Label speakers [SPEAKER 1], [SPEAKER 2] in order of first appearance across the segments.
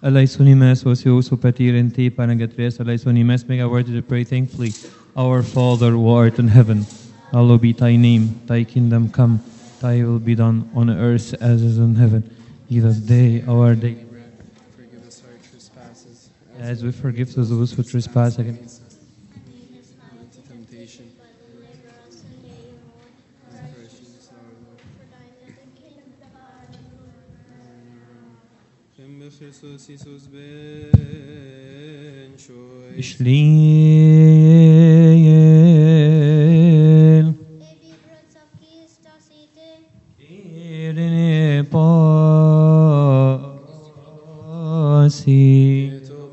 [SPEAKER 1] Eleisonimes osios upatir in te panagetres, eleisonimes make our word to pray thankfully. Our Father who art in heaven, hallowed be thy name, thy kingdom come, thy will be done on earth as is in heaven. Give us day our daily bread.
[SPEAKER 2] Forgive us our trespasses,
[SPEAKER 1] As we forgive those who trespass against us.
[SPEAKER 2] into temptation. And Christ Jesus our Lord. Kim b'Christos Jesus ben shoy.
[SPEAKER 1] Ishliel. Irene pasi.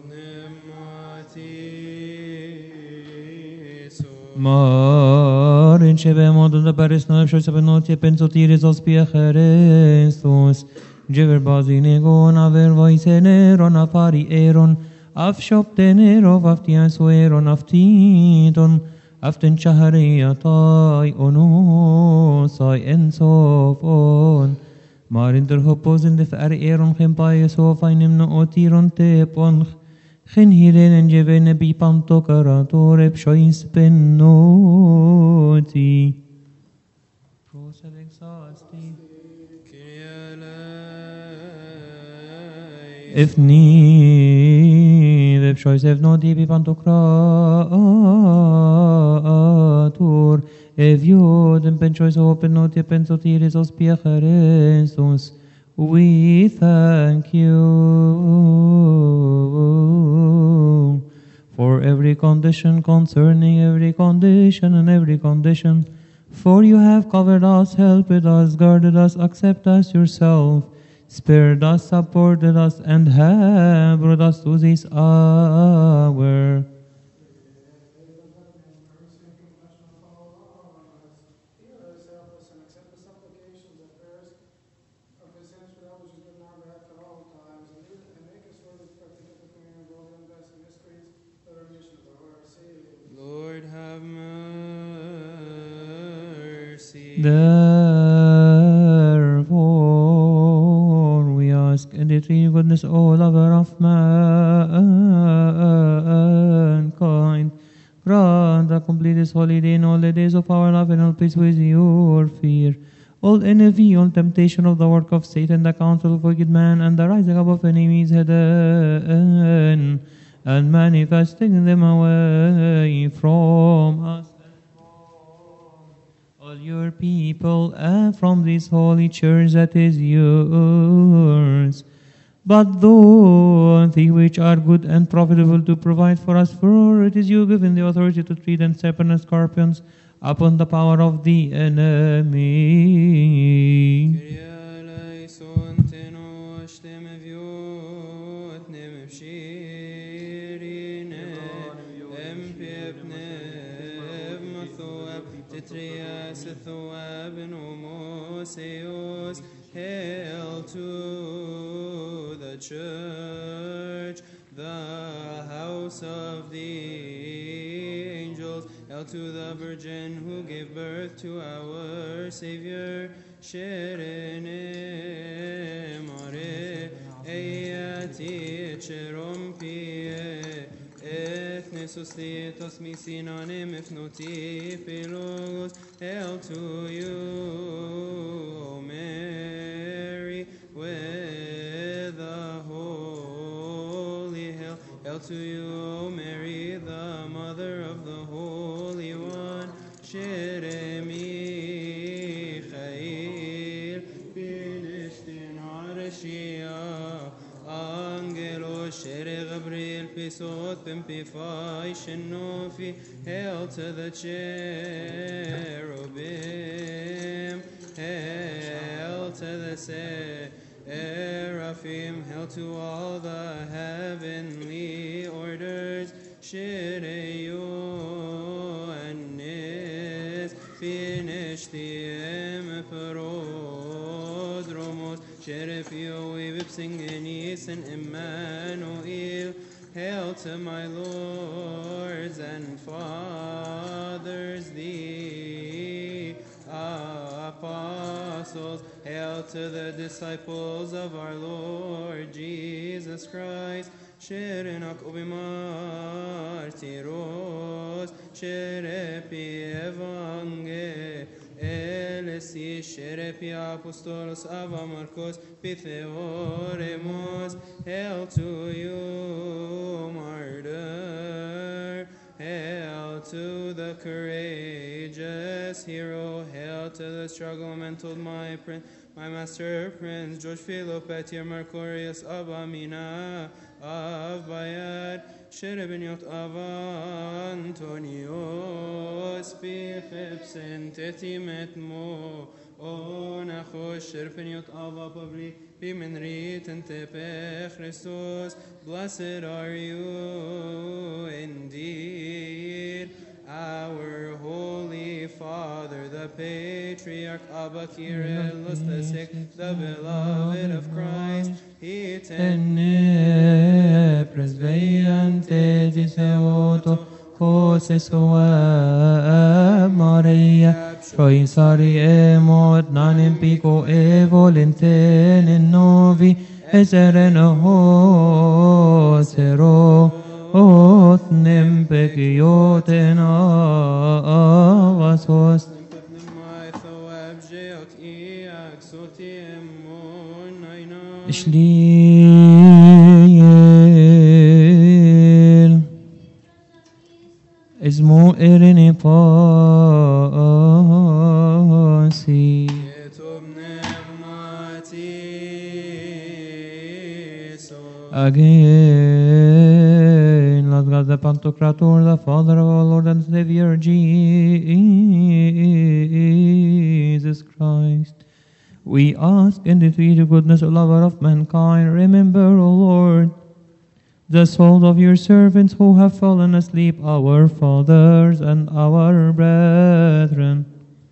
[SPEAKER 1] Marin shebe modul da paris na shoy sabenoti pensotiris ospia Christus. Jever bazine gon aver voiseneron afari eron afshoptenerov aftiansueron aftiton aften chahariatai onusai ensofon Marin der hopozen de fer eron gempai so fainim no otiron te pon gen hiren en jevene bi pantokarator shois penoti prosevexasti if need, if choice if no divi pantocrator, if you then pen choice open not your pensotiris os Christus, we thank you for every condition concerning every condition and every condition. For you have covered us, helped us, guarded us, accept us yourself, spared us, supported us, and have brought us to this hour.
[SPEAKER 2] Lord have mercy.
[SPEAKER 1] Therefore, we ask and entreat your goodness, O lover of mankind, grant that complete this holy day in all the days of our life and help us with your fear. All envy, all temptation of the work of Satan, the counsel of wicked man, and the rising up of enemies hidden, and manifesting them away from us all your people and from this holy church that is yours. But those things which are good and profitable to provide for us, for it is you given the authority to tread on serpents and scorpions upon the power of the enemy.
[SPEAKER 2] Hail to the church, the house of the angels. Hail to the Virgin who gave birth to our Savior. Sherene mare eyati cherompie ethnesus thetos misinanim ifnoti philogos. Hail to you, O Mary, with the holy hail. Hail to you, O Mary, the mother of the Holy One. Shere Michael, Filistin Arashia, Angelo Shere Gabriel, Pisot Pimpify Shenofi. Hail to the cherubim, hail to the seraphim, hail to all the heavenly orders. Shireu Anis, finish the Emperodromos, Sherefio, Vipsing, Enis, and Emmanuel. Hail to my lords and fathers, the apostles. Hail to the disciples of our Lord Jesus Jesus Christ. Sherenak ubimartiros, sherepi evangelis, sherepi apostolos ava Marcos, pitheoremos. Hail to you, martyr. Hail to the courageous hero. Hail to the struggle mentored my prince, my master prince, George Philopetier Mercurius of Amina of Bayard, Sherebiniot of Antonio, Spichep Sentetimet Mo, O Nachosh, Sherebiniot of Apavli, Pimenrit and Tepe Christos, blessed are you indeed. Our Holy Father, the Patriarch Abba Kyrillos the Sixth, the beloved of Christ, he tenne presveiante diseoto, Jose sua Maria, Proisari emot nanem pico e volenten novi, esereno hosero, Ot nempekioten avasos. Ishliel Ismo erini pasi. Again, Lord God, the Pantocrator, the Father of our Lord and Savior Jesus Christ, we ask and entreat you, goodness, O lover of mankind, remember, O Lord, the souls of your servants who have fallen asleep, our fathers and our brethren.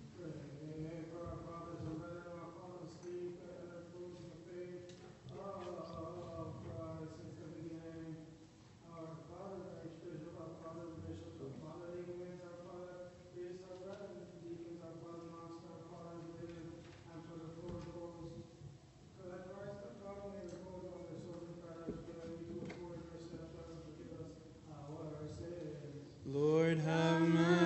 [SPEAKER 2] Lord, have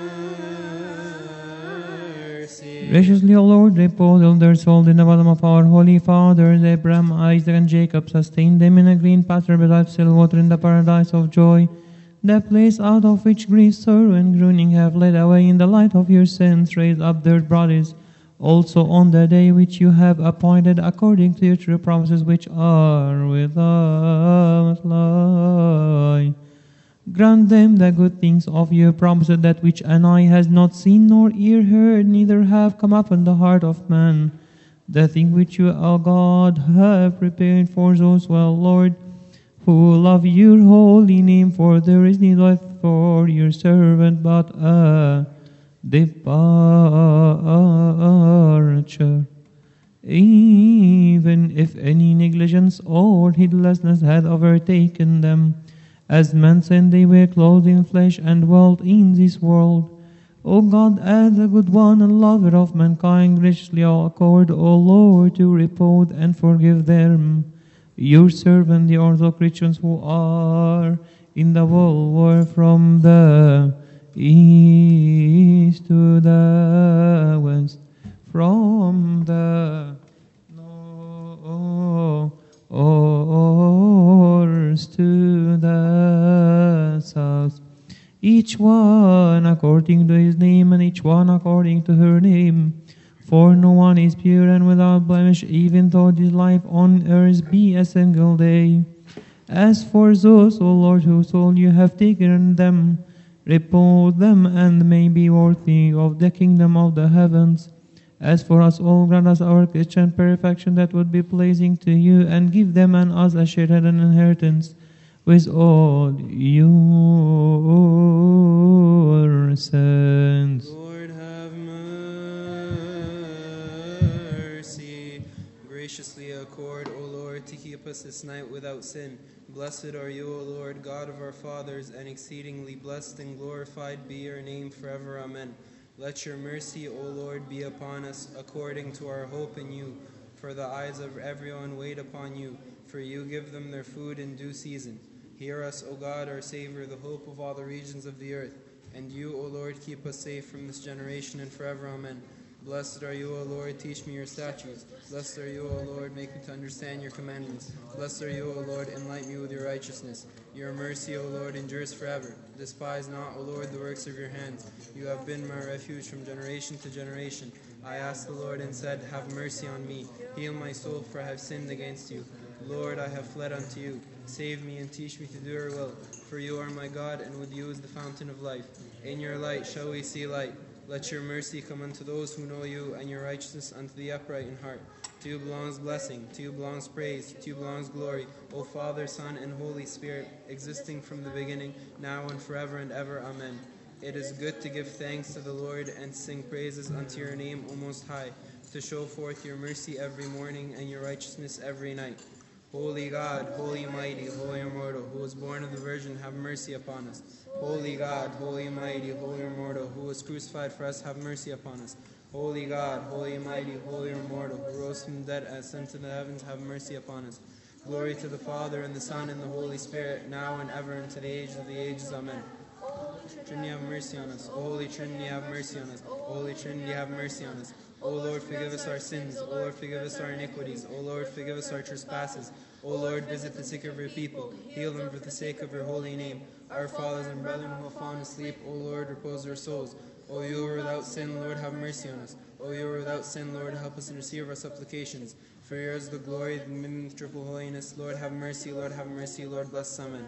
[SPEAKER 2] mercy.
[SPEAKER 1] Graciously, O Lord, repose all their souls in the bosom of our holy fathers, Abraham, Isaac, and Jacob. Sustain them in a green pasture beside still water in the paradise of joy, the place out of which grief, sorrow, and groaning have led away. In the light of your sins, raise up their bodies also on the day which you have appointed, according to your true promises, which are without lie. Grant them the good things of your promises, that which an eye has not seen, nor ear heard, neither have come upon the heart of man, the thing which you, O God, have prepared for those, well, Lord, who love your holy name. For there is need for your servant but a departure. Even if any negligence or heedlessness had overtaken them, as men said they were clothed in flesh and dwelt in this world, O God, as the good one and lover of mankind, graciously accord, O Lord, to repose and forgive them, your servant, the Orthodox Christians who are in the world, were from the east to the west, from the north to the south, each one according to his name, and each one according to her name. For no one is pure and without blemish, even though this life on earth be a single day. As for those, O Lord, whose soul you have taken them, repose them, and may be worthy of the kingdom of the heavens. As for us all, grant us our Christian perfection that would be pleasing to you, and give them and us a shared inheritance with all your saints.
[SPEAKER 2] Lord, have mercy. Graciously accord, O Lord, to keep us this night without sin. Blessed are you, O Lord, God of our fathers, and exceedingly blessed and glorified be your name forever. Amen. Let your mercy, O Lord, be upon us according to our hope in you. For the eyes of everyone wait upon you. for you give them their food in due season. Hear us, O God, our Savior, the hope of all the regions of the earth. And you, O Lord, keep us safe from this generation and forever. Amen. Blessed are you, O Lord, teach me your statutes. Blessed are you, O Lord, make me to understand your commandments. Blessed are you, O Lord, enlighten me with your righteousness. Your mercy, O Lord, endures forever. Despise not, O Lord, the works of your hands. You have been my refuge from generation to generation. I asked the Lord and said, have mercy on me. Heal my soul, for I have sinned against you. Lord, I have fled unto you. Save me and teach me to do your will. For you are my God, and with you is the fountain of life. In your light shall we see light. Let your mercy come unto those who know you, and your righteousness unto the upright in heart. To you belongs blessing, to you belongs praise, to you belongs glory, O Father, Son, and Holy Spirit, existing from the beginning, now and forever and ever. Amen. It is good to give thanks to the Lord and sing praises unto your name, O Most High, to show forth your mercy every morning and your righteousness every night. Holy God, holy mighty, holy immortal, who was born of the Virgin, have mercy upon us. Holy God, holy mighty, holy immortal, who was crucified for us, have mercy upon us. Holy God, holy mighty, holy immortal, who rose from the dead and ascended to the heavens, have mercy upon us. Glory to the Father, and the Son, and the Holy Spirit, now and ever, and to the age of the ages. Amen. Trinity, have mercy on us. O Holy Trinity, have mercy on us. O Holy Trinity, have mercy on us. O Lord, forgive us our sins. O Lord, forgive us our iniquities. O Lord, forgive us our trespasses. O Lord, visit the sick of your people. Heal them for the sake of your holy name. Our fathers and brethren who have fallen asleep, O Lord, repose their souls. O you are without sin, Lord, have mercy on us. O you are without sin, Lord, help us and receive our supplications. For yours is the glory, the dominion, the triple holiness. Lord, have mercy. Lord, have mercy. Lord, bless. Amen.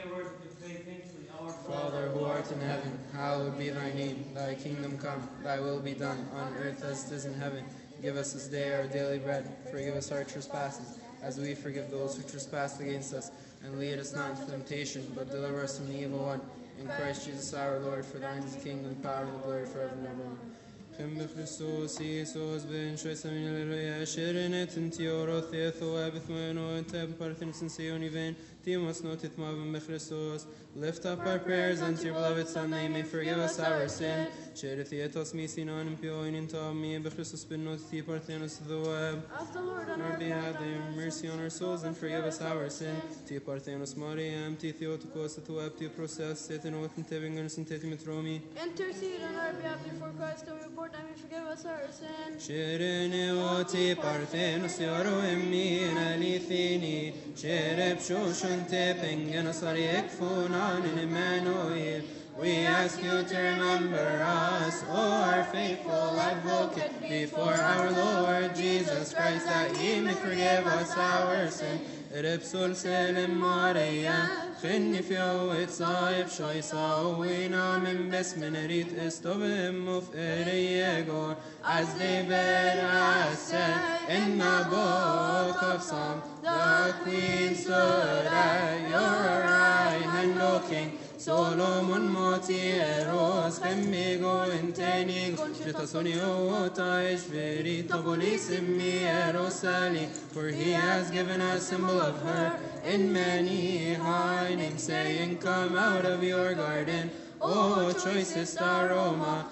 [SPEAKER 2] Father, who art in heaven, hallowed be thy name. Thy kingdom come, thy will be done, on earth as it is in heaven. Give us this day our daily bread. Forgive us our trespasses, as we forgive those who trespass against us. And lead us not into temptation, but deliver us from the evil one. In Christ Jesus our Lord, for thine is the kingdom, the power, and the glory forever and ever. Kim Christos Iisus ben Shwesamin Alleluia Shirinet and Tioro Theatho Abithmano and Tab Parthens and Seoniven Timos Notit Mavim Christos. Lift up our prayers unto your beloved Son, that he may forgive us our sin. Sherethiatos Misinon and Pioin into me, Bechristos ben Noti Parthenos to the web.
[SPEAKER 3] Ask the Lord
[SPEAKER 2] On our behalf, have mercy on our souls and forgive us our sin. Ti Parthenos Mariam, Ti Theotokos, to web, Ti Process, Tetinot and Tevingus and Tetimetromi.
[SPEAKER 3] intercede on our behalf before Christ, and report that we forgive us our sin.
[SPEAKER 2] Shirineoti Parthenos Yoro Emina Lithini, Sherep Shoshun Tepengenosari Ekfunan in Emmanuel. We ask you to remember us, O our faithful advocate, before our Lord Jesus Christ, that he may forgive us our sin. Repsul Selim Maria, Finifio Itzaif Shoisa, Wina Mimbesminerit Estovim of Eriego, as David has said in the book of Psalms, the queen stood at your right hand looking. Solomon motieros femmigo intenigo Jetasonio taish verita volisimi erosali, for he has given a symbol of her in many high names, saying, come out of your garden, O choicest aroma.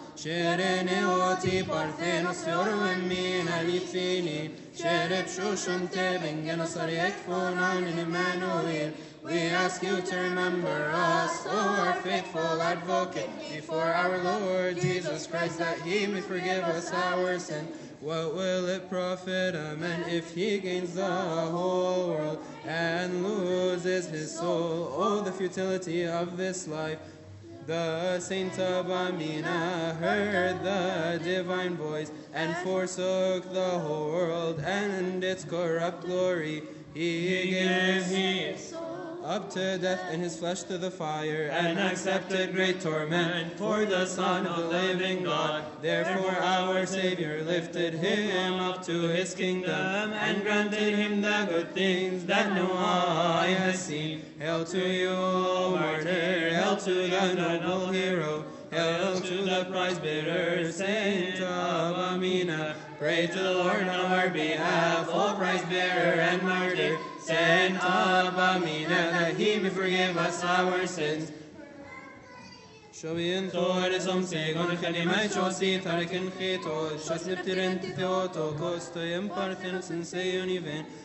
[SPEAKER 2] Shereneoti Parthenos Yorwemi Alithini, Sherep Shoshun Tebengenosari Ekfonan in Emmanuel. We ask you to remember us, O our faithful advocate, before our Lord Jesus Christ, that he may forgive us our sin. What will it profit a man if he gains the whole world and loses his soul? Oh, the futility of this life. The saint of Amina heard the divine voice and forsook the whole world and its corrupt glory. He gave his soul up to death and his flesh to the fire, and accepted great torment for the Son of the living God. Therefore our Savior lifted him up to his kingdom, and granted him the good things that no eye has seen. Hail to you, O martyr, hail to the noble hero, hail to the prize bearer, saint of Amina. Pray to the Lord on our behalf, O prize bearer and martyr, saint of Amina, that he may forgive us our sins. Shobiin Thor som segon Khalimai Chosi Tarikin Khito Shosliptirin Theotokos Toyem Parthenos and Seoniven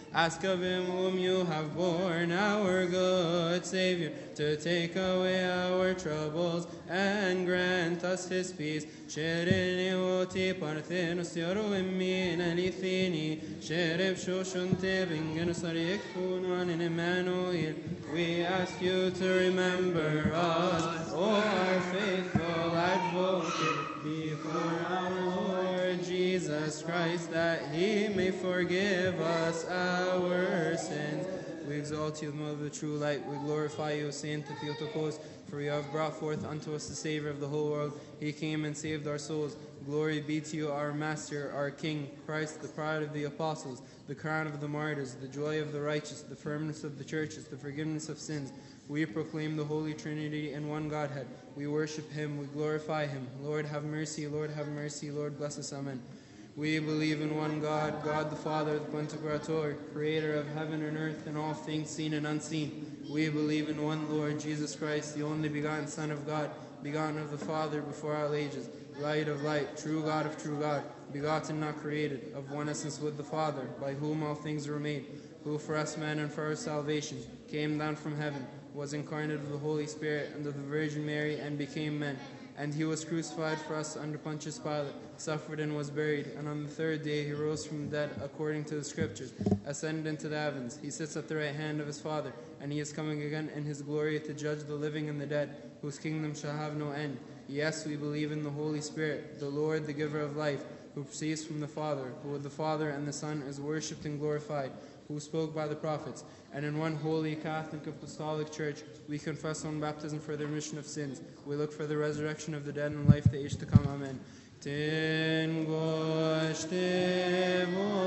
[SPEAKER 2] Ask of him whom you have borne, our good Savior, to take away our troubles and grant us his peace. شرني وتي بارثينوس يرومين لثيني شرب شوشن تبنجن صريك فونان Emmanuel. We ask you to remember us, O our faithful advocate, before our Lord Jesus Christ, that he may forgive us our sins. We exalt you, the Mother of the true light. We glorify you, Saint Theotokos, for you have brought forth unto us the Savior of the whole world. He came and saved our souls. Glory be to you, our Master, our King, Christ, the pride of the apostles, the crown of the martyrs, the joy of the righteous, the firmness of the churches, the forgiveness of sins. We proclaim the Holy Trinity in one Godhead. We worship him, we glorify him. Lord, have mercy, Lord, have mercy, Lord, bless us, amen. We believe in one God, God the Father, the Pantocrator, creator of heaven and earth and all things seen and unseen. We believe in one Lord, Jesus Christ, the only begotten Son of God, begotten of the Father before all ages, light of light, true God of true God, begotten, not created, of one essence with the Father, by whom all things were made, who for us men and for our salvation came down from heaven, was incarnate of the Holy Spirit and of the Virgin Mary, and became man. And he was crucified for us under Pontius Pilate, suffered and was buried, and on the third day he rose from the dead according to the Scriptures, ascended into the heavens. He sits at the right hand of his Father, and he is coming again in his glory to judge the living and the dead, whose kingdom shall have no end. Yes, we believe in the Holy Spirit, the Lord, the giver of life, who proceeds from the Father, who with the Father and the Son is worshipped and glorified, who spoke by the prophets. And in one holy Catholic Apostolic Church, we confess on baptism for the remission of sins. We look for the resurrection of the dead and life the age to come. Amen. Tin goshte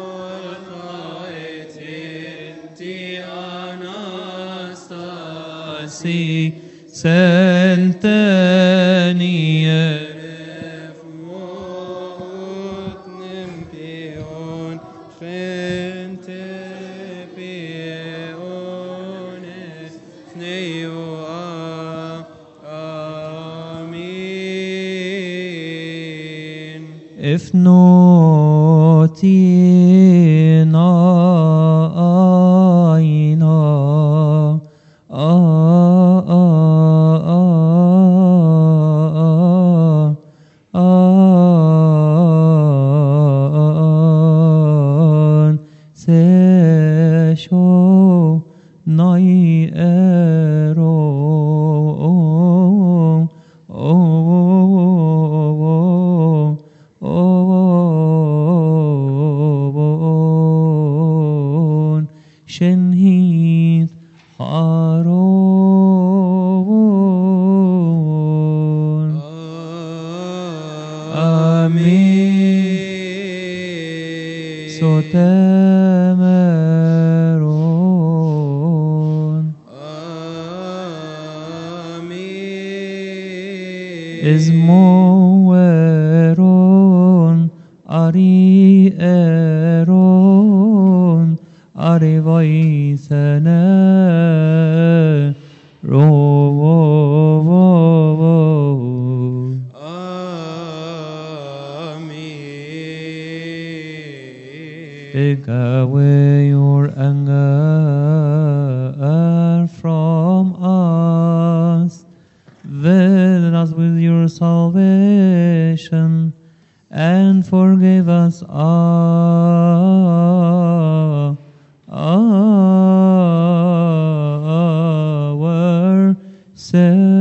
[SPEAKER 2] voltaetin ti Anastasi
[SPEAKER 1] Sentenie if not in Take away your anger from us. Visit us with your salvation and forgive us our sins.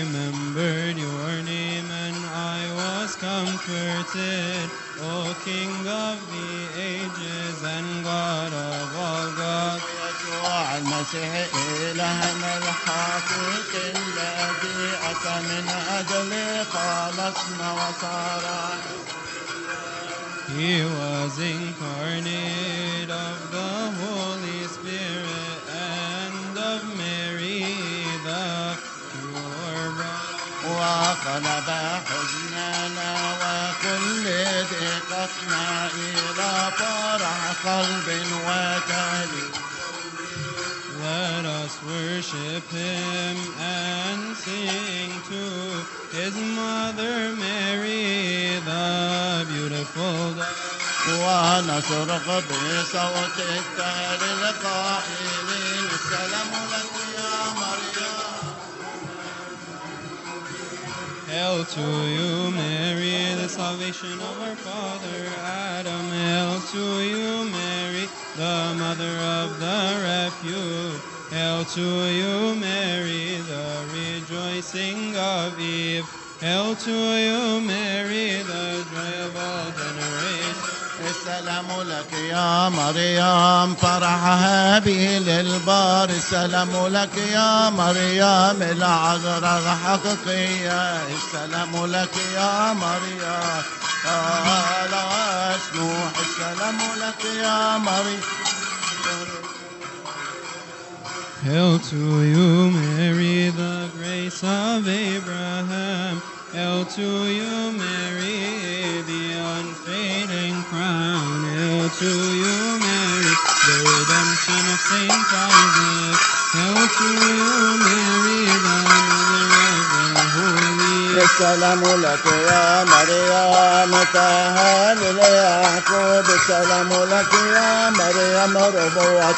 [SPEAKER 2] remembered your name and I was comforted. O King of the ages and God of all gods.
[SPEAKER 4] يسوع المسيح إلهنا الحقيقي الذي أتى من أجل خلصنا وصار.
[SPEAKER 2] He was incarnate of the Holy Spirit and of Mary, the pure bride.
[SPEAKER 4] وقلب حزننا وكل ضيقتنا إلى فرح قلب وتهليل.
[SPEAKER 2] Let us worship him and sing to his mother Mary, the beautiful dove.
[SPEAKER 4] ونصرخ بصوت الدهر القائلين السلام لك يا مريم.
[SPEAKER 2] Hail to you, Mary, the salvation of our father Adam. Hail to you, Mary, the mother of the refuge. Hail to you, Mary, the rejoicing of Eve. Hail to you, Mary, the joy of all generations.
[SPEAKER 4] السلام لك يا مريم فرح هابيل البار. السلام لك يا مريم العذراء الحقيقية. السلام لك يا مريم قال نوح. السلام لك يا مريم.
[SPEAKER 2] Hail to you, Mary, the grace of Abraham. Hail to you, Mary, the unfading crown. Hail to you, Mary, the redemption of Saint Isaac. Hail to you, Mary, the mother of the holy.
[SPEAKER 4] السلام لك يا مريم تهاني ليعقوب. السلام لك يا مريم ربوة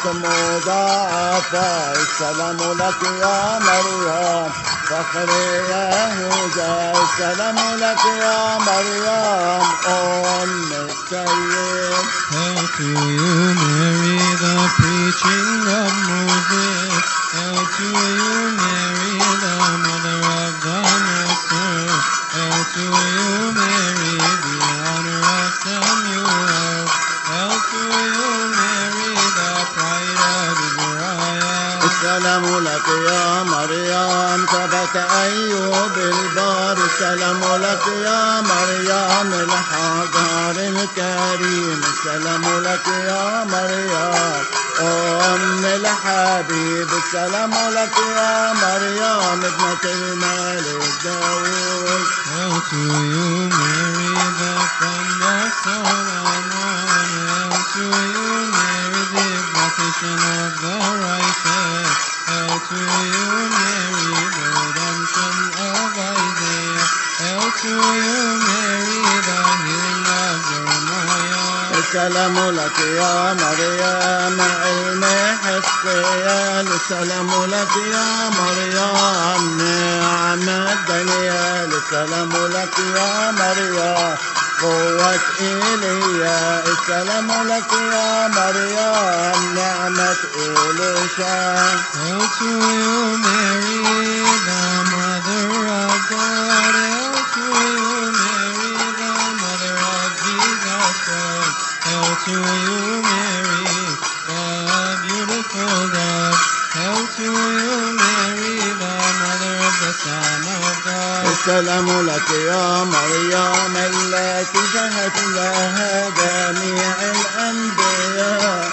[SPEAKER 4] مضاعفة. السلام لك يا مريم فخر يهوذا. السلام لك يا مريم أم السيد.
[SPEAKER 2] Hail to you, Mary, the preaching of Moses. Hail to you, Mary, the mother of the Master. Hail to you, Mary, the honor of Samuel. Hail to you, Mary, the pride of Israel.
[SPEAKER 4] السلام لك يا مريم ثبت أيوب البار. السلام لك يا مريم الحجر الكريم. السلام لك يا مريم أم الحبيب. السلام لك يا مريم ابنة الملك داود.
[SPEAKER 2] Hail to you, Mary, the friend of Solomon. Hail to you, Mary, the exaltation of the righteous. Hail to you, Mary, the redemption of Isaiah. Hail to you, Mary, the healing of Jeremiah.
[SPEAKER 4] السلام لك يا مريم علم حسقيال. السلام لك يا مريم نعمة دانيال. السلام لك يا مريم قوة إيليا. السلام لك يا مريم نعمة إليشا.
[SPEAKER 2] Hail to you, Mary, the mother of God. Hail to you, Mary, the mother of Jesus Christ. Hail to you, Mary, the beautiful dove. Hail to you, Mary, the mother of the Son of God.
[SPEAKER 4] السلام لك يا مريم التي شهد لها جميع الأنبياء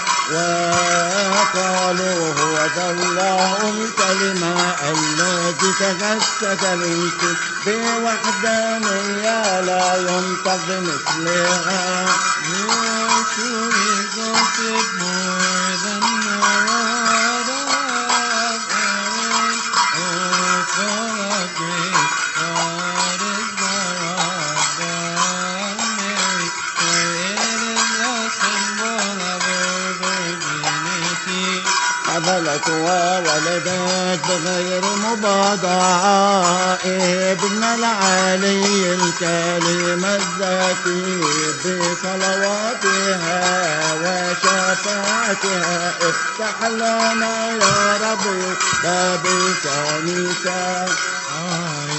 [SPEAKER 4] وقالوا هو ذا الله الكلمة الذي تجسد منك بوحدانية لا ينطق مثلها.
[SPEAKER 2] You are truly exalted more than the rod of Aaron. Oh, full of grace, God is the rod of Mary, for it is the symbol of her virginity.
[SPEAKER 4] حملت وولدت بغير مباضعة ابن العلي الكلمة الذكي بصلواتها وشفاعتها. افتح لنا يا رب باب الكنيسة.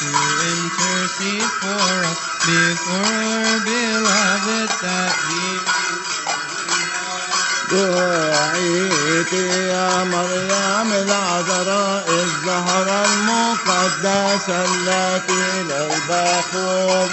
[SPEAKER 2] to intercede for us before our beloved, that He
[SPEAKER 4] دعيت يا مريم العذراء الزهرة المقدسة التي للبخور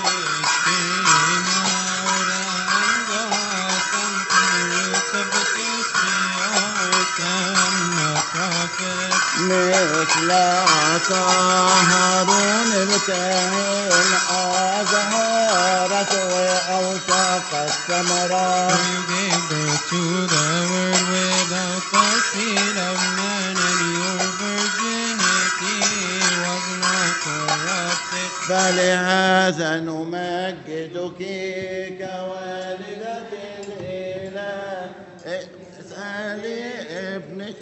[SPEAKER 4] مثل عصا هارون الكاهن أزهرت وأوثق الثمرات.
[SPEAKER 2] You gave birth to the Word without the seed of man, and your virginity was not corrupted.
[SPEAKER 4] فلهذا نمجدك كوالدة الإله. اسألي ابنك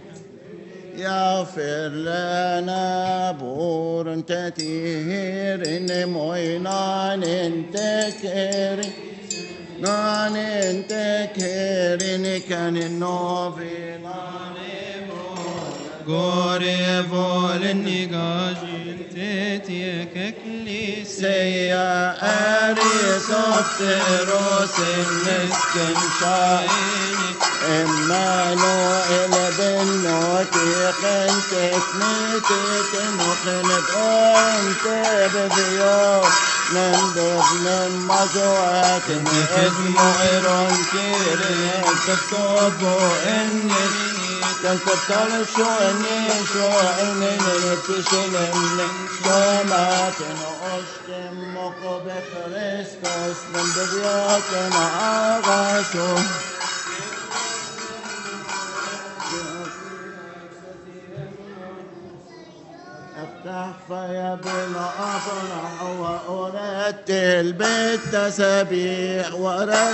[SPEAKER 4] يغفر لنا بور تتيهر موينان تكيري نان تكيري كان النوفي
[SPEAKER 2] Gore volni gajin tetiek eklis
[SPEAKER 4] سيا أريس أفتروس النسكن شايني إمانوئيل بنوتي خنتك نيتك نخنت أنت بذيو نندب من مزوات اسم إيرون كيري تكتبو إني تكتب شو إني نتشلم سومات نقشتم مقب خريستوس من بذيوت معاغاسو افتح فيا بالأفرح وأرتل بالتسبيح ورد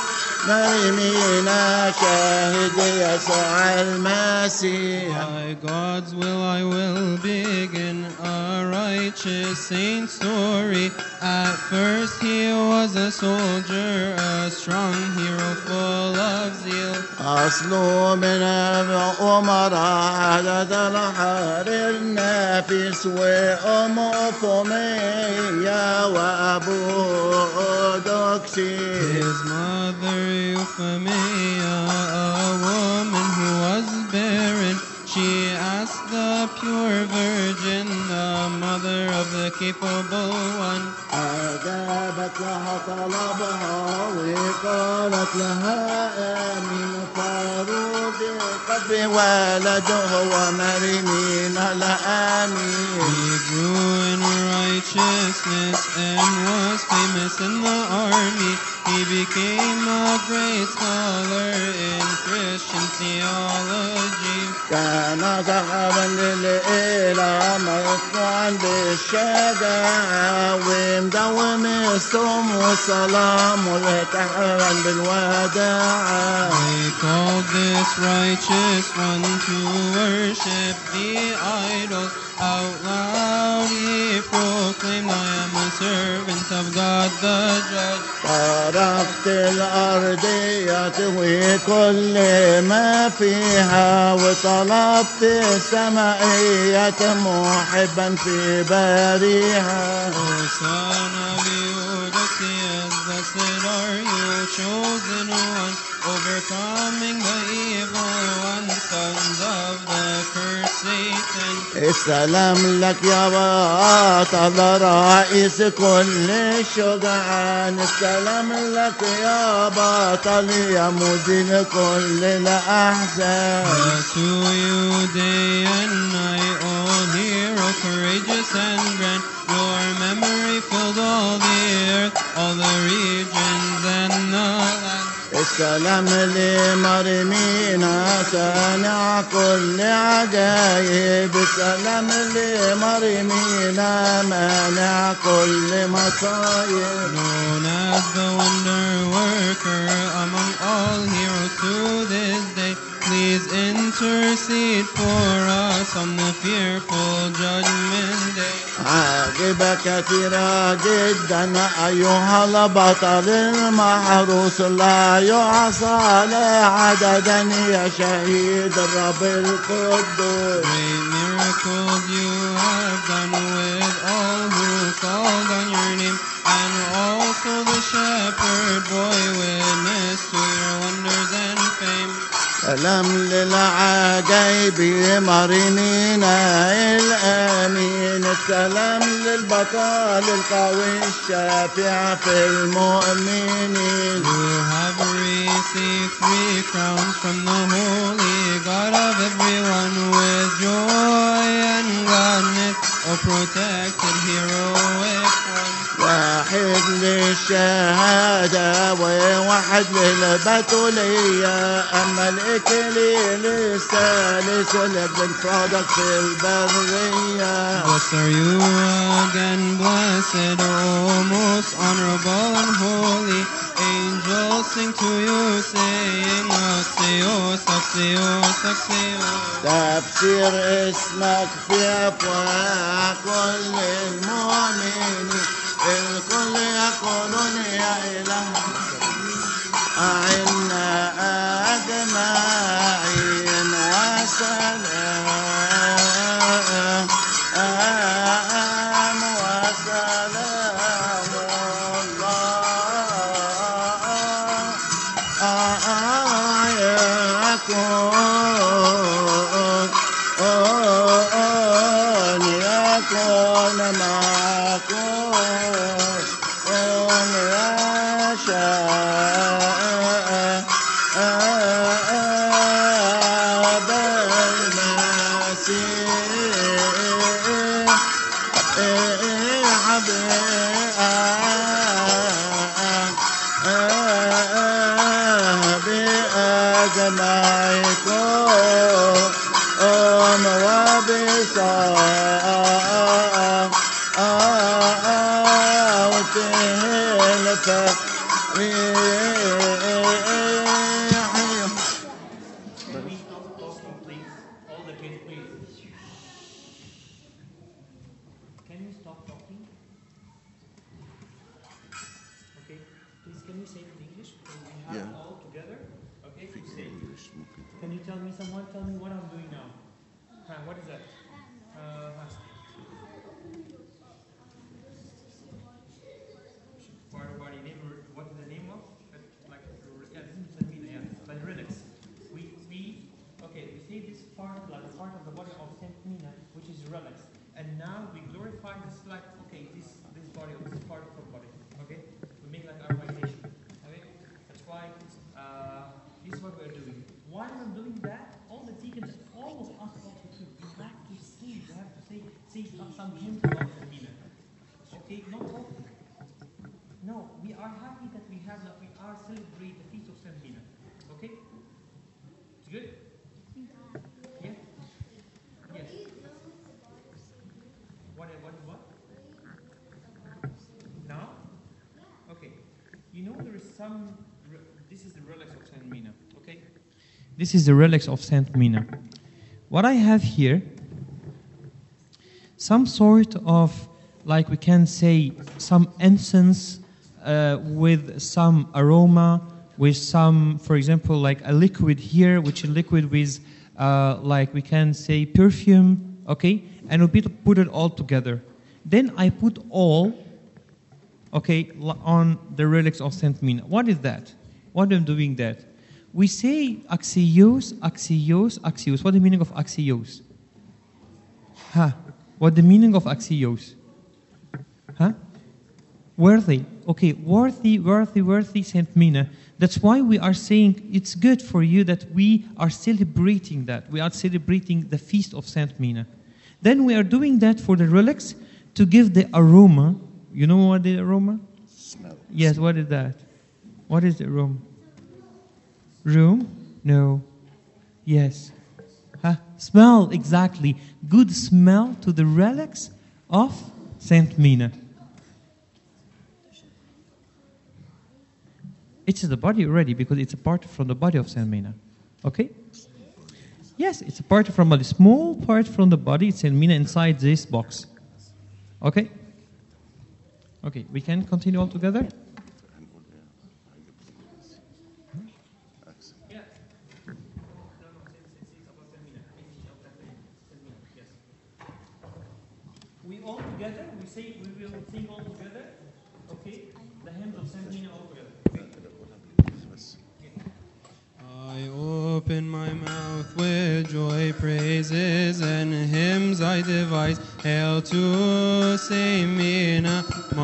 [SPEAKER 4] مريمينا شاهد يسوع المسيح.
[SPEAKER 2] By God's will I will begin a righteous saint story. At first he was a soldier, a strong hero full of zeal.
[SPEAKER 4] أصله من أمراء عدد الحر النافس وأمه فومية وأبوه دوكسي.
[SPEAKER 2] His mother Euphemia, a woman who was barren, she asked the pure virgin, the mother of the capable one.
[SPEAKER 4] أجابت لها طلبها وقالت لها آمين فاروقي قد بولده ومريمين لآمين.
[SPEAKER 2] He grew in righteousness and was famous in the army. He became a great scholar in Christian theology.
[SPEAKER 4] كان صحابا للإله مصنوعا بالشجاعة ومدوم الصوم والصلاة ملتحرا بالوداعة.
[SPEAKER 2] They called this righteous one to worship the idols. Out loud he proclaimed, I am a servant of God the Judge.
[SPEAKER 4] تركت الأرضية وكل ما فيها وطلبت السمائية محبا في باريها.
[SPEAKER 2] O son of Eudoxius, blessed are you, chosen one, overcoming the evil one, sons of the cursed Satan.
[SPEAKER 4] السلام لك يا بطل رئيس كل الشجعان. السلام لك يا بطل يا مزيل كل الأحزان.
[SPEAKER 2] To you day and night, all hero, courageous and grand, your memory filled all the earth, all the regions and the land.
[SPEAKER 4] السلام لمريمينا صانع كل عجائب. السلام لمريمينا مانع كل مصايب.
[SPEAKER 2] Known as the wonder worker among all heroes to this day, please intercede for us on the fearful judgment day.
[SPEAKER 4] عاقبة كثيرة جدا أيها البطل المحروس لا يعصى لا عددا يا شهيد الرب القدوس.
[SPEAKER 2] Great miracles you have done with called on your name, and also the shepherd boy witnessed to your wonders and fame.
[SPEAKER 4] سلام للعجائب مرنينا الأمين، السلام للبطل القوي الشافع في المؤمنين.
[SPEAKER 2] You have received 3 crowns from the holy God of everyone with joy and gladness, O protected heroic one.
[SPEAKER 4] واحد للشهادة وواحد للبتولية، أما الإكليل الثالث living product في البرية.
[SPEAKER 2] Blessed are you again, blessed, O most honorable and holy. Angels sing to you, saying, Axios, Axios, Axios.
[SPEAKER 4] تبصير اسمك في أفواه كل المؤمنين، الكل يقولون يا إله أعنا أجمعين وسلام وسلام الله يكون معكم
[SPEAKER 1] Tell me what I'm doing now. What is that? Part of body name. What is the name of? Like, yeah, this is Sanmina, yeah. But relax. We say this part, like a part of the body of Saint Mina, which is relax. And now we glorify this, like, okay, this body, or this part of the body. Okay, we make like harmonization. Okay, that's why this is what we're doing. While I'm doing that, all the deacons, all of us also too, you have to sing, you have to say some hymns about Saint. Okay, not talking. No, we are happy that we are celebrating the feast of Saint Mina. Okay? It's good? Yeah? Yes. What? Now? Okay. You know there is this is the relics of Saint Mina. Okay? This is the relics of Saint Mina. What I have here, some sort of, like we can say, some incense with some aroma, with some, for example, like a liquid here, which is liquid with, like we can say, perfume, okay? And we put it all together. Then I put all, okay, on the relics of Saint Mina. What is that? What am I doing that? We say axios, axios, axios. What is the meaning of axios? What the meaning of axios? Worthy. Okay, worthy Saint Mina. That's why we are saying it's good for you that we are celebrating that. We are celebrating the feast of Saint Mina. Then we are doing that for the relics to give the aroma. You know what the aroma?
[SPEAKER 4] Smell.
[SPEAKER 1] Yes, what is that? What is the aroma? Room? No. Yes. Smell, exactly. Good smell to the relics of Saint Mina. It's the body already because it's a part from the body of Saint Mina. Okay? Yes, it's a part from a small part from the body, Saint Mina, inside this box. Okay? Okay, we can continue all together? We all together, we say we will
[SPEAKER 2] Open my mouth with joy, praises and hymns I devise. Hail to Saint Mina,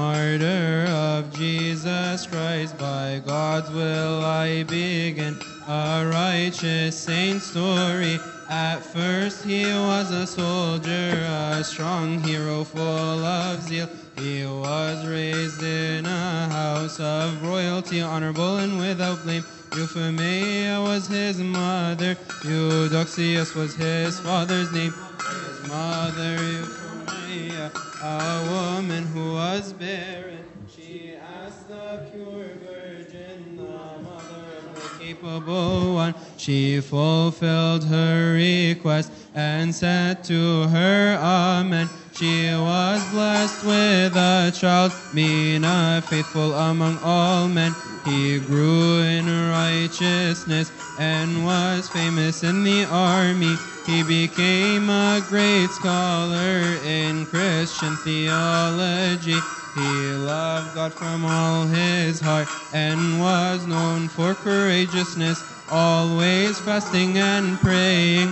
[SPEAKER 2] martyr of Jesus Christ. By God's will I begin a righteous saint story. At first he was a soldier, a strong hero full of zeal. He was raised in a house of royalty, honorable and without blame. Euphemia was his mother, Eudoxius was his father's name. His mother, Euphemia, a woman who was barren, she asked the pure virgin, the mother of the capable one. She fulfilled her request and said to her, Amen. She was blessed with a child, Mina, faithful among all men. He grew in righteousness and was famous in the army. He became a great scholar in Christian theology. He loved God from all his heart and was known for courageousness, always fasting and praying,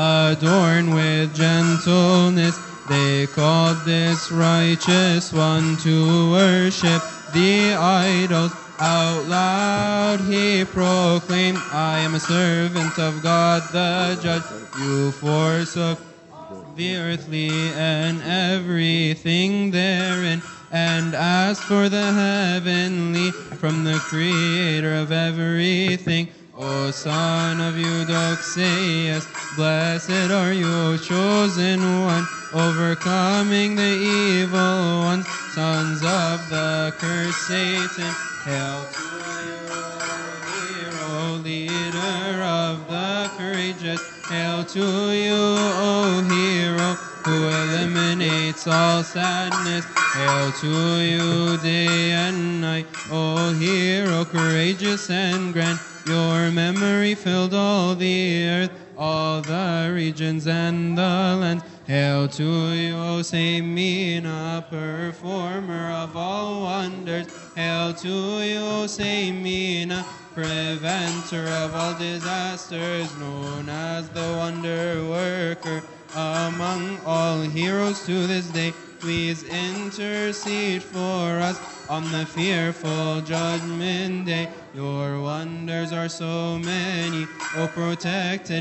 [SPEAKER 2] adorned with gentleness. They called this righteous one to worship the idols. Out loud he proclaimed, I am a servant of God the Judge. You forsook the earthly and everything therein, and asked for the heavenly from the Creator of everything. O son of Eudoxius, blessed are you, chosen one, overcoming the evil ones, sons of the cursed Satan. Hail to you, O hero, leader of the courageous. Hail to you, O hero, who eliminates all sadness. Hail to you day and night, O hero, courageous and grand. Your memory filled all the earth, all the regions and the lands. Hail to you, O Saint Mina, performer of all wonders. Hail to you, O Saint Mina, preventer of all disasters, known as the wonder worker among all heroes to this day. Please intercede for us on the fearful judgment day. Your wonders are so many, O protected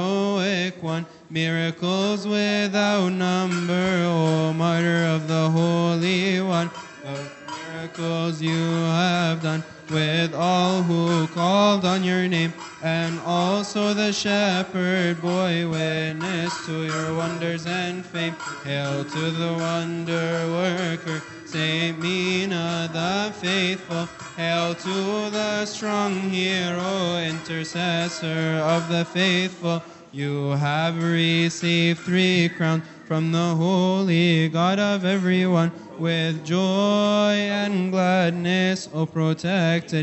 [SPEAKER 2] heroic one. Miracles without number, O martyr of the Holy One. The miracles you have done with all who called on your name, and also the shepherd boy witnessed to your wonders and fame. Hail to the wonder worker, Saint Mina the faithful. Hail to the strong hero, intercessor of the faithful. You have received 3 crowns from the holy God of everyone, with joy and gladness, O protected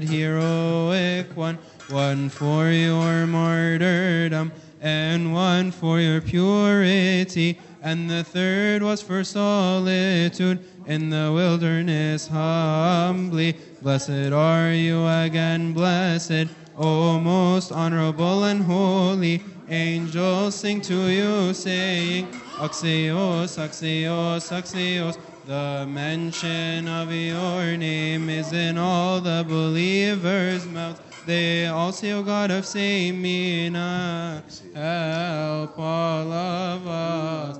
[SPEAKER 2] heroic one. 1 for your martyrdom, and 1 for your purity, and the 3rd was for solitude in the wilderness humbly. Blessed are you again, blessed, O most honorable and holy. Angels sing to you, saying, Axios, Axios, Axios. The mention of your name is in all the believers' mouths. They all say, O God of Saint Mina, help all of us.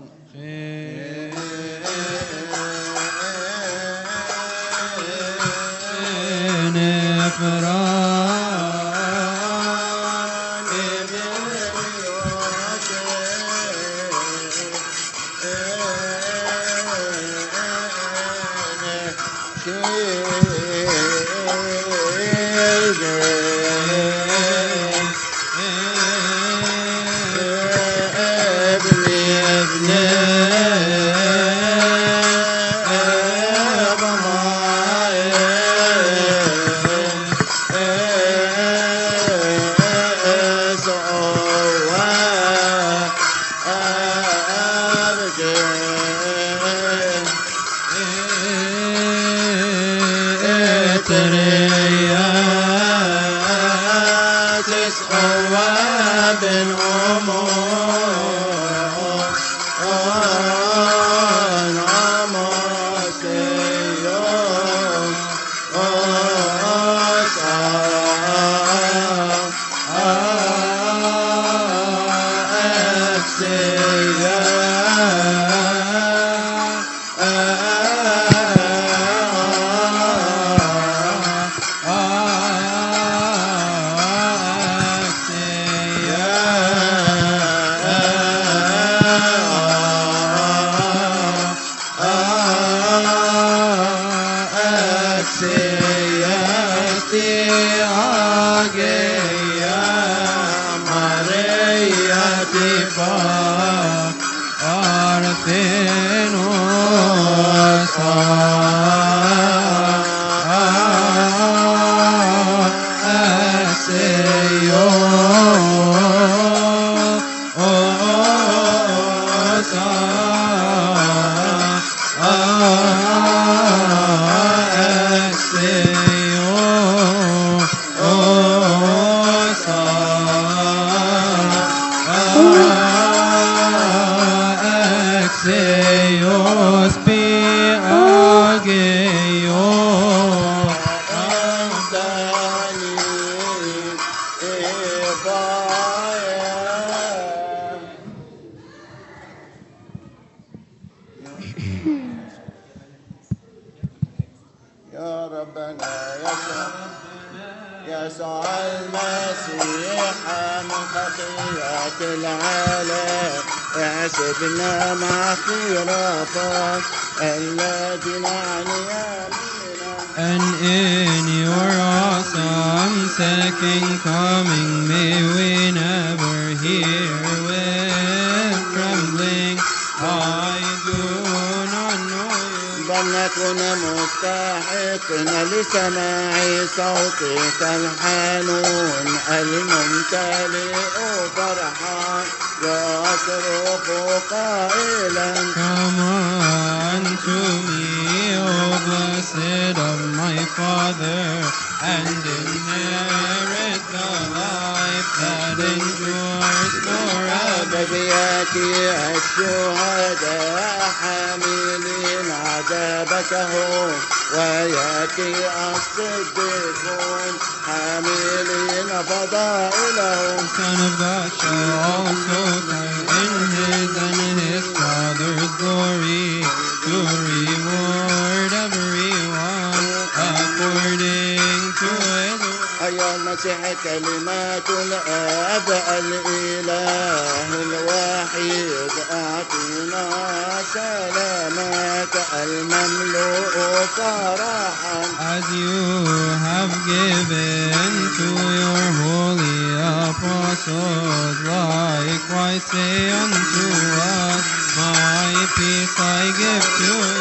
[SPEAKER 4] يا ربنا يسوع المسيح من خطيئة العالم احسبنا مغفرة الذين عن يميننا.
[SPEAKER 2] And in your awesome second coming may we never hear with trembling, I do not know you.
[SPEAKER 4] بل نكون مستحقين لسماع صوتك الحنون الممتلئ فرحا يصرخ قائلا
[SPEAKER 2] Come unto me, O blessed of my Father, and inherit the life that endures forever.
[SPEAKER 4] يأتي الشهداء حاملين عذابتهم ويأتي الصديقون حاملين فضائلهم.
[SPEAKER 2] Son of God shall also come in his and his Father's glory to reward everyone according to his work.
[SPEAKER 4] أيها المسيح كلمات الآب الإله الوحيد أعطينا سلامك المملوء فرحا.
[SPEAKER 2] As you have given to your holy apostles, likewise say unto us, my peace I give to you.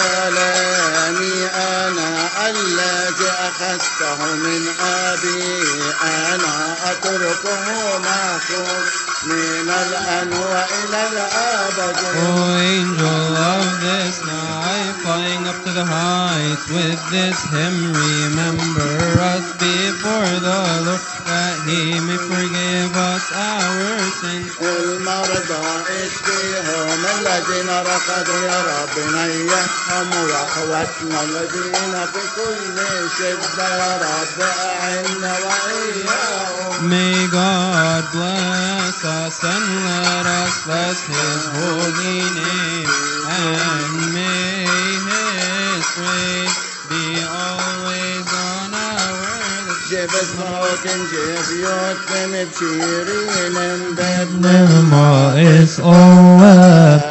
[SPEAKER 4] سلامي أنا الذي أخذته من أبي أنا أتركه معكم من الآن وإلى الأبد.
[SPEAKER 2] O angel of this night, flying up to the heights with this hymn, remember us before the Lord, that he may forgive us our sins.
[SPEAKER 4] المرضى اشفيهم الذين رقدوا يا رب نيحهم وأخواتنا الذين في كل شدة يا رب أعنا وإياهم.
[SPEAKER 2] May God bless us and let us bless his holy name, and may his praise be always on our lips.
[SPEAKER 4] جيب اسمعوكن جيب يوتكم بشيرين بدنا
[SPEAKER 1] Nema es oab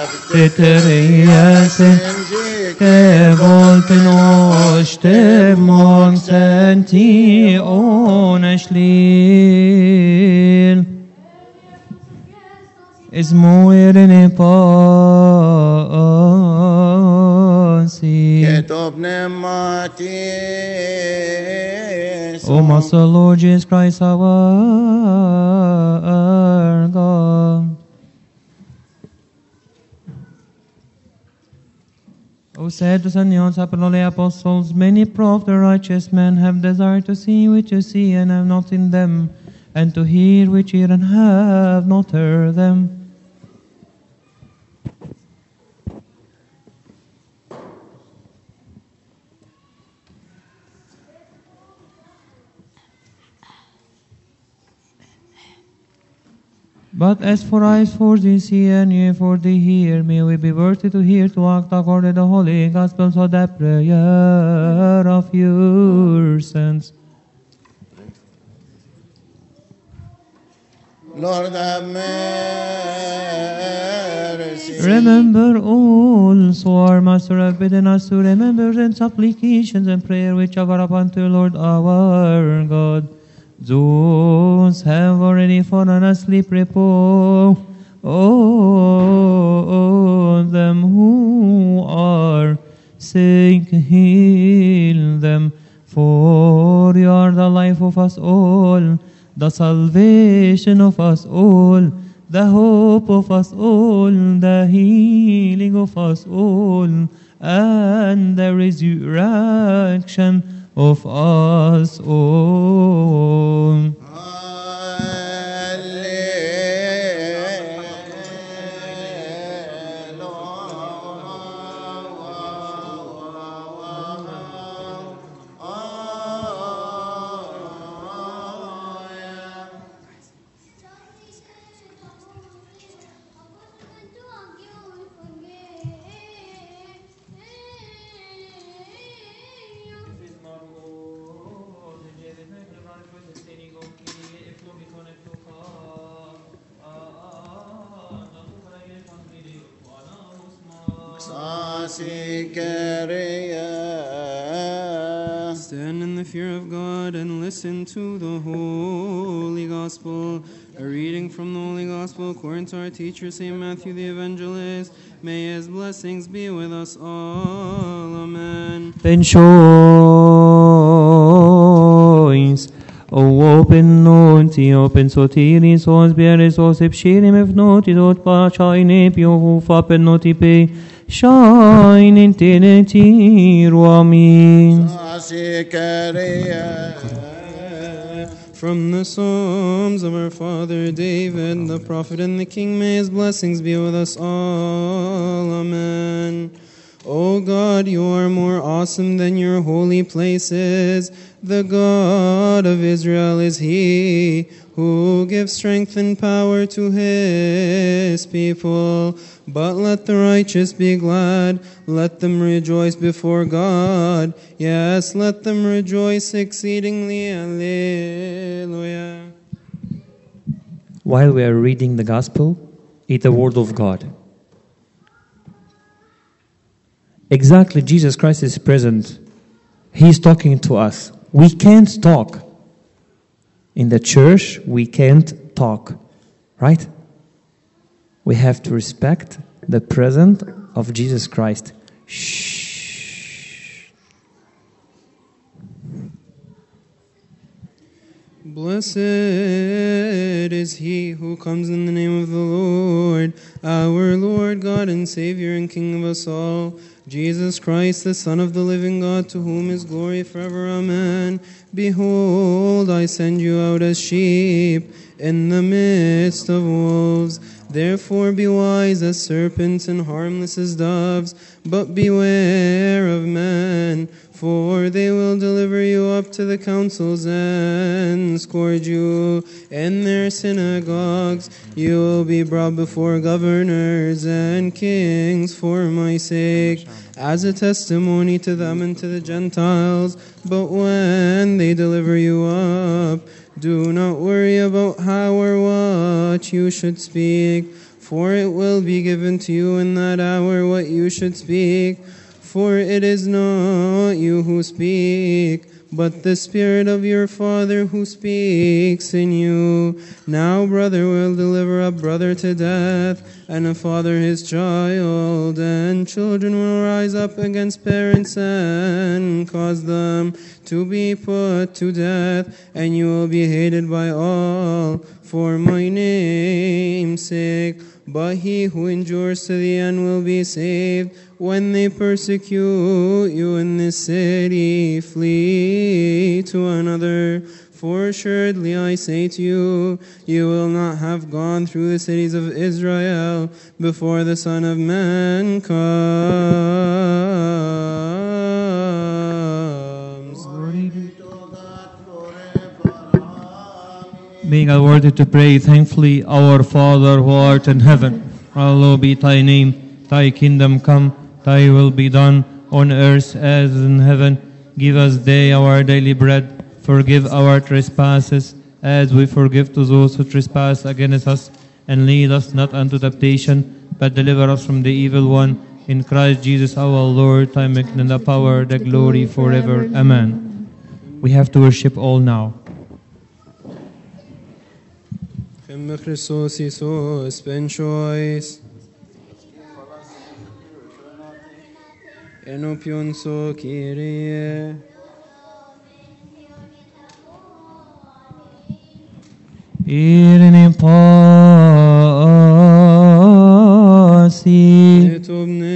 [SPEAKER 1] titriasen ke volten oste mon senti oneshlil is moirene pasi.
[SPEAKER 4] كتب نماتي
[SPEAKER 1] O Master Lord Jesus Christ our God. O said to St. John, Holy Apostles, many prophets, righteous men have desired to see which you see and have not seen them, and to hear which ear and have not heard them. But as for eyes for thee see and ear for thee hear, may we be worthy to hear, to act according to the Holy Gospel, so that prayer of your saints.
[SPEAKER 4] Lord have mercy.
[SPEAKER 1] Remember also our Master have bidden us to remember the supplications and prayer which are upon to Lord our God. Those have already fallen asleep, repose. Oh, them who are sick, heal them. For you are the life of us all, the salvation of us all, the hope of us all, the healing of us all, and the resurrection of us all.
[SPEAKER 2] Stand in the fear of God and listen to the Holy Gospel. A reading from the Holy Gospel according to our teacher, St. Matthew the Evangelist. May his blessings be with us all. Amen.
[SPEAKER 1] Pensiois, o open noti, open sotiris, os bieres, os ipshirim, if noti, dot pachaine, pio hufa pen noti pe, shine in tenetiru, amin.
[SPEAKER 2] From the Psalms of our father David, the prophet and the king, may his blessings be with us all. Amen. O God, you are more awesome than your holy places. The God of Israel is he who gives strength and power to his people. But let the righteous be glad, let them rejoice before God. Yes, let them rejoice exceedingly. Alleluia.
[SPEAKER 1] While we are reading the Gospel, eat the Word of God. Exactly, Jesus Christ is present. He's talking to us. We can't talk. In the church, we can't talk. Right? We have to respect the presence of Jesus Christ. Shh.
[SPEAKER 2] Blessed is he who comes in the name of the Lord, our Lord God and Savior and King of us all, Jesus Christ, the Son of the living God, to whom is glory forever. Amen. Behold, I send you out as sheep in the midst of wolves. Therefore be wise as serpents and harmless as doves, but beware of men, for they will deliver you up to the councils and scourge you in their synagogues. You will be brought before governors and kings for my sake, as a testimony to them and to the Gentiles. But when they deliver you up, do not worry about how or what you should speak, for it will be given to you in that hour what you should speak. For it is not you who speak, but the Spirit of your Father who speaks in you. Now brother will deliver up brother to death, and a father his child, and children will rise up against parents and cause them to be put to death, and you will be hated by all for my name's sake. but he who endures to the end will be saved. When they persecute you in this city, flee to another. For assuredly I say to you, you will not have gone through the cities of Israel before the Son of Man comes.
[SPEAKER 1] Being I worthy to pray thankfully, Our Father who art in heaven, hallowed be thy name. Thy kingdom come, thy will be done, on earth as in heaven. Give us day our daily bread. Forgive our trespasses, as we forgive to those who trespass against us. And lead us not unto temptation, but deliver us from the evil one. In Christ Jesus our Lord, thy making the power, the glory forever. Amen. We have to worship all now.
[SPEAKER 2] Hem Christos Iisus penchois. Enopion so Kyrie.
[SPEAKER 1] Irene pasi.
[SPEAKER 2] Et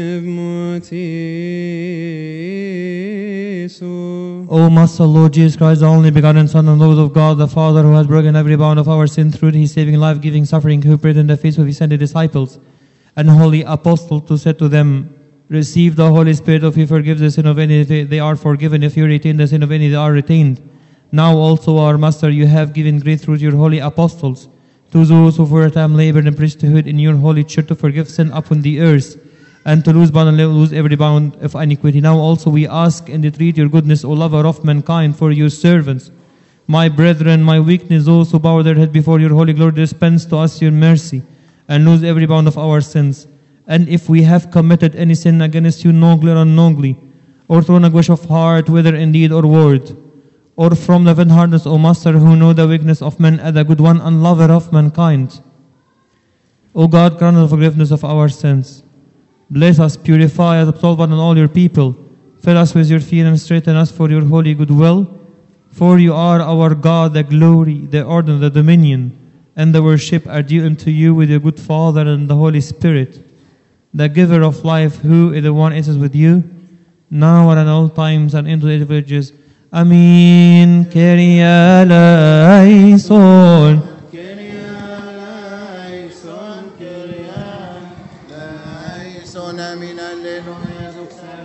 [SPEAKER 2] pneumatiso.
[SPEAKER 1] O Master Lord Jesus Christ, the only begotten Son and Lord of God, the Father, who has broken every bound of our sin through his saving, life-giving suffering, who prayed in the face of his sent disciples and holy apostles to say to them, receive the Holy Spirit. If you forgive the sin of any, they are forgiven. If you retain the sin of any, they are retained. Now also, our Master, you have given grace through your holy apostles to those who for a time labored in priesthood in your holy church to forgive sin upon the earth and to lose every bound of iniquity. Now also we ask and entreat your goodness, O lover of mankind, for your servants. My brethren, my weakness, those who bow their head before your holy glory, dispense to us your mercy and lose every bound of our sins. And if we have committed any sin against you, knowingly or unknowingly, or through anguish of heart, whether in deed or word, or from the hardness, O Master, who know the weakness of men, and the good one and lover of mankind, O God, grant us the forgiveness of our sins. Bless us, purify us, absolve us and all your people. Fill us with your fear and strengthen us for your holy goodwill. For you are our God, the glory, the order, the dominion, and the worship are due unto you with your good Father and the Holy Spirit, the giver of life, who is the one is with you, now and at all times and into the age of ages. Amen. Kyrie eleison.
[SPEAKER 4] Kyrie eleison, Kyrie eleison. Amen. Alleluia.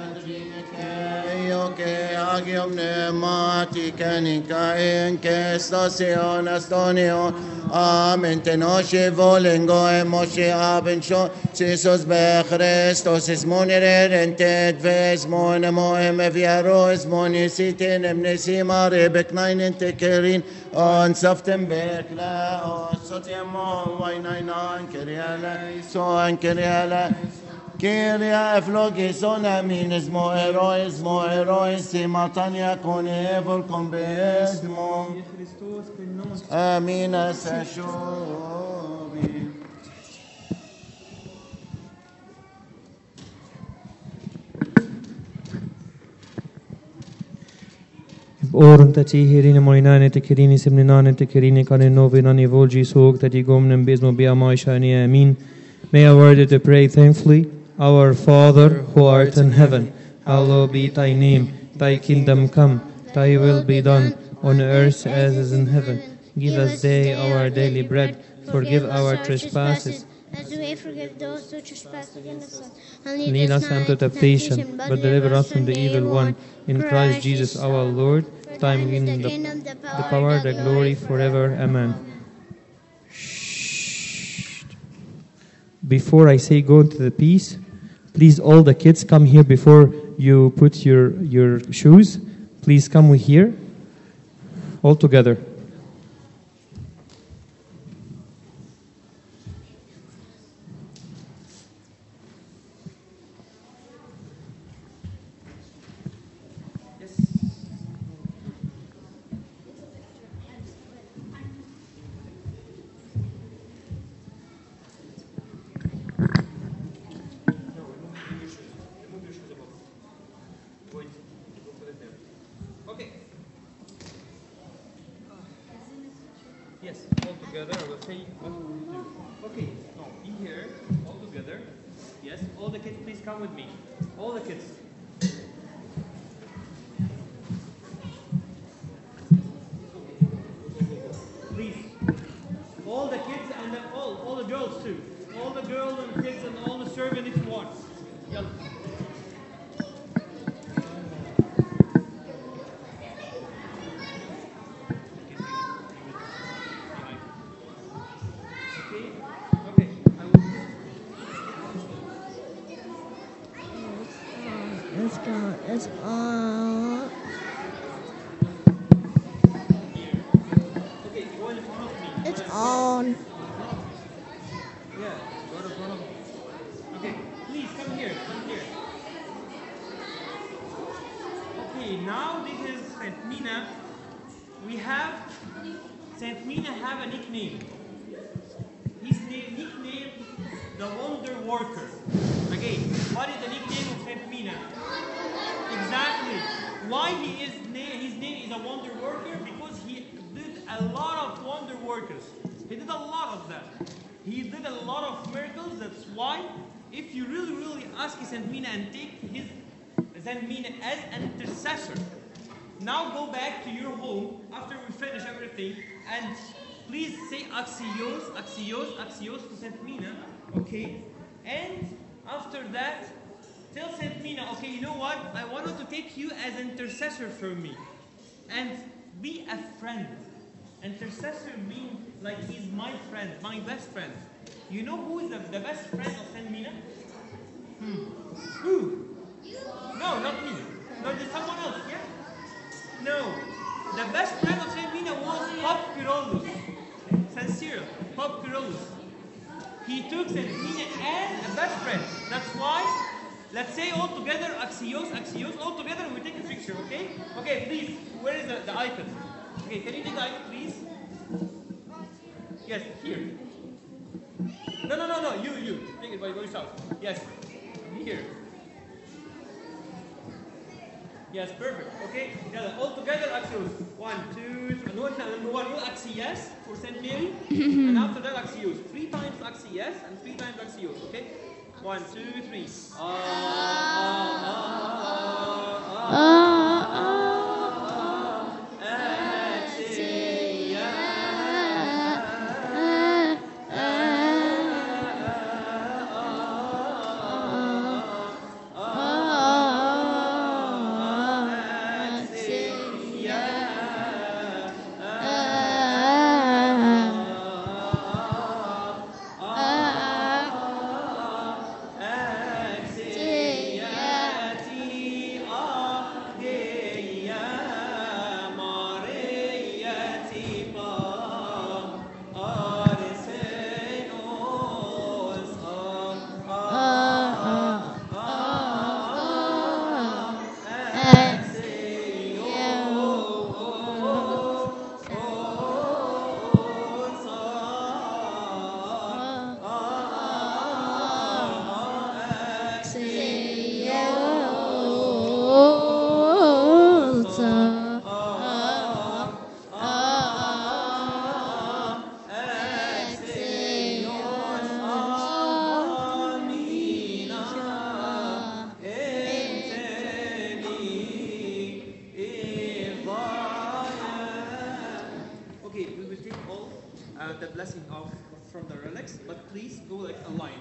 [SPEAKER 4] Agium pneumatica in Kestation Astonio. Amen. Tenoshe volengo e Moshe abensho. Jesus be Christos is monere rented ves monemo emeviaro is monisitin emnesima rebek nine tekerin on September la o sotiamo wainainan keriala so an keriala Kyria eflogison aminis moerois simatania conevol convesmo amina sashobi.
[SPEAKER 1] Oren tati hirine moinane te kirini simninane te kirini kane novinani volgi sog tati gomnem bismo biamaishani amin. May I worthy to pray thankfully. Our Father, who art in heaven, hallowed be thy name. Thy kingdom come, thy will be done, on earth as is in heaven. Give us day our daily bread. Forgive our trespasses,
[SPEAKER 5] as we forgive those who trespass against us. And
[SPEAKER 1] lead us into temptation, but deliver us from the evil one. In Christ Jesus our Lord, thine is the kingdom, the power, the glory forever. Amen. Shh. Before I say go into the peace, please all the kids come here before you put your shoes. Please come here, all together. Yes, all together. I will say what we do. Okay, no, in here, all together. Yes, all the kids, please come with me. All the kids. Please. All the kids and all the girls too. All the girls and kids and all the servants if you want. Yalla. Okay? Okay. I will.
[SPEAKER 5] Let's go. It's on.
[SPEAKER 1] Okay, go in front of me.
[SPEAKER 5] It's on.
[SPEAKER 1] Yeah, go to front of me. Okay, please come here. Come here. Okay, now this is Saint Mina. We have Saint Mina have a nickname. His nickname the Wonder Worker. Again, what is the nickname of Saint Mina? Exactly. Why his name is a Wonder Worker? Because he did a lot of wonder workers. He did a lot of that. He did a lot of miracles. That's why, if you really ask Saint Mina and take his Saint Mina as an intercessor, now go back to your home after we finish everything and please say Axios, Axios, Axios to Saint Mina, okay? And after that, tell Saint Mina, okay, you know what? I wanted to take you as an intercessor for me and be a friend. Intercessor means like he's my friend, my best friend. You know who is the best friend of Saint Mina? Who? No, not me. No, there's someone else, yeah? No. The best friend of Saint Mina was Pope Kyrillos. Sincere, Pope Kyrillos. He took Saint Mina as a best friend. That's why, let's say all together, Axios, Axios, all together, and we take a picture, okay? Okay, please, where is the icon? Okay, can you take the icon, please? Yes, here. No, you. Take it by yourself. Yes, here. Yes, perfect. Okay, yeah, all together, Axios. 1, 2, 3. Number 1, Axios for Saint Mary, and after that, Axios. 3 times Axios and 3 times Axios. Okay, 1, 2, 3. Okay, we will take all the blessing off from the relics, but please go like a line.